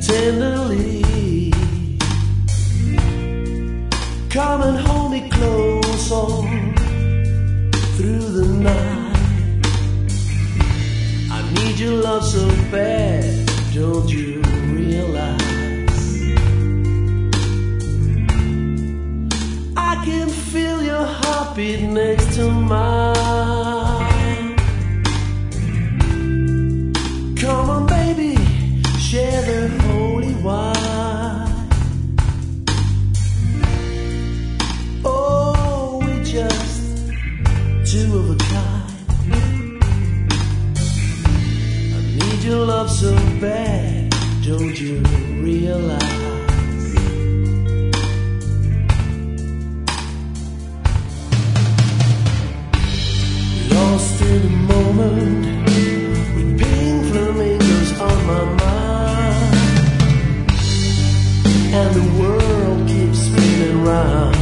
tenderly. Come and hold me close all through the night. I need your love so bad, don't you realize? I can feel your heartbeat next to mine. Come on baby, share the holy wine. Oh, we're just two of a kind. I need your love so bad, don't you realize? Lost in a moment with pink flamingos on my mind, and the world keeps spinning round.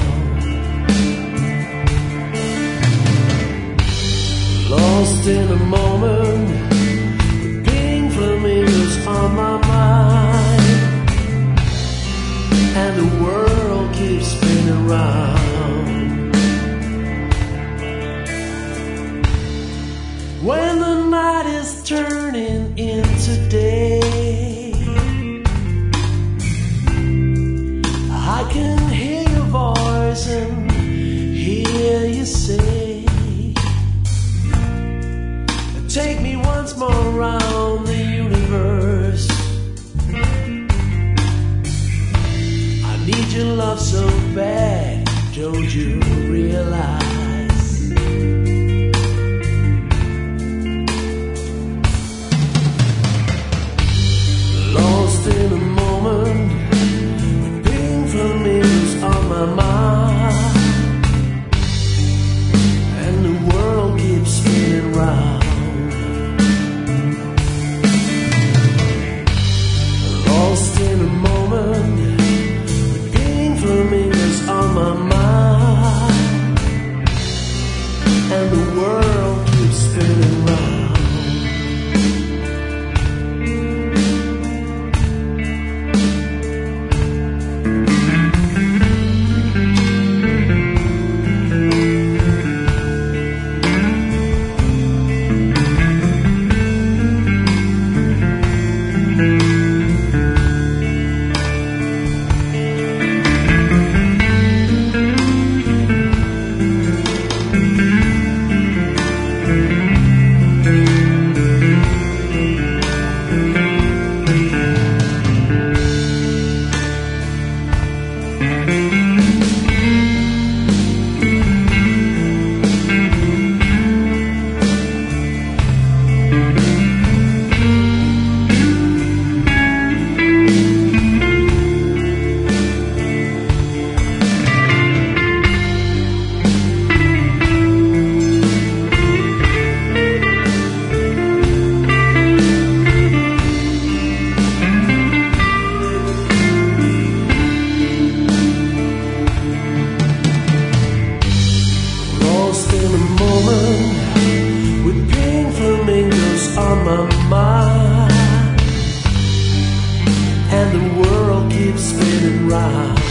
Lost in a moment with pink flamingos on my mind, and the world keeps spinning round. When the night is turning into day, I can hear your voice and hear you say, take me once more around the universe. I need your love so bad, don't you realize? Lost in a moment with pink flamingos on my mind, and the world keeps spinning round. Lost in a moment with pink flamingos on my mind, and the world keeps spinning round. With pink flamingos on my mind, and the world keeps spinning round.